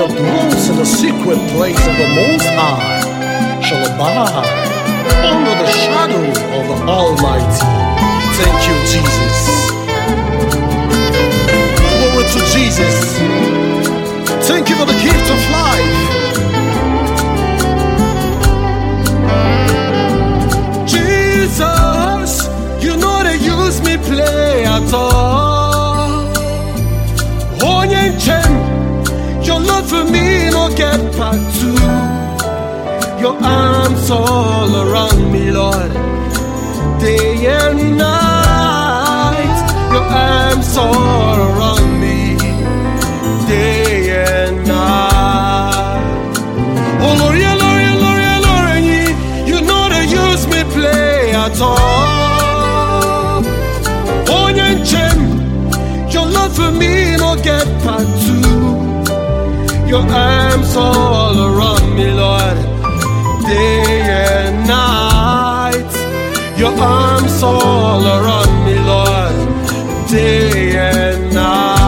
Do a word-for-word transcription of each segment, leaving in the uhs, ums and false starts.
that dwells in the secret place of the Most High shall abide under the shadow of the Almighty. Thank you, Jesus. Glory to Jesus. Thank you for the gift of life. Jesus, you know they use me play at all. Onyenchem, your love for me no get part two. Your arms all around me, Lord, day and night. Your arms all around me, day and night. Oh Lord, yeah, Lord, yeah, Lord, yeah, Lord, yeah, you know they use me play at all. Onyenchem, your love for me no get part two. Your arms all around me, Lord, day and night. Your arms all around me, Lord, day and night.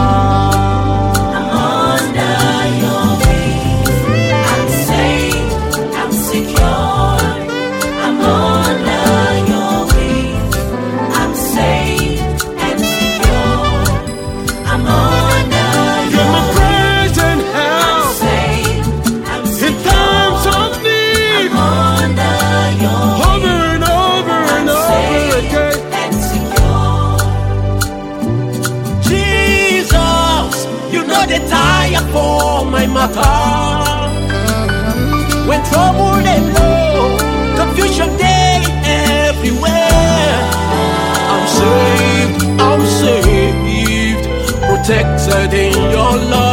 I'm under your wings. I'm safe, I'm secure. I'm under your wings. I'm safe and secure. I'm under You're your my wings. present help I'm safe, I'm in secure. times of need. I'm under your Over wings. and over and I'm over safe again. and secure. Jesus, you know the tire for my matter. When trouble they blow, confusion day everywhere. I'm saved, I'm saved, protected in your love.